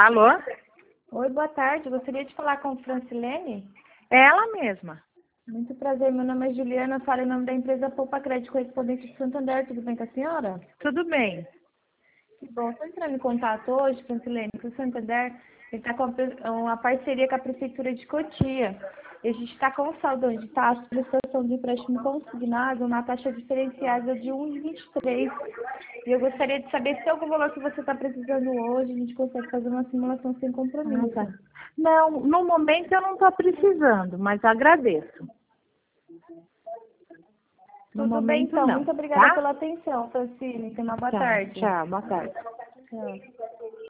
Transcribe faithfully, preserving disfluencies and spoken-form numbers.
Alô? Oi, boa tarde. Gostaria de falar com Francilene. É ela mesma. Muito prazer, meu nome é Juliana, falo em nome da empresa Poupa Crédito Correspondente de Santander. Tudo bem com a senhora? Tudo bem. Que bom. Estou entrando em contato hoje, Francilene, que o Santander está com uma parceria com a Prefeitura de Cotia. E a gente está com um saldo de taxa de prestação de empréstimo consignado, uma taxa diferenciada de um vírgula vinte e três. E eu gostaria de saber se tem algum valor que você está precisando hoje, a gente consegue fazer uma simulação sem Ah, compromisso. tá. Não, no momento eu não estou precisando, mas agradeço. No Tudo bem, momento então. não, Muito obrigada tá? pela atenção, Francine. Tenha uma boa Tá, tarde. tchau, boa tarde. Tchau.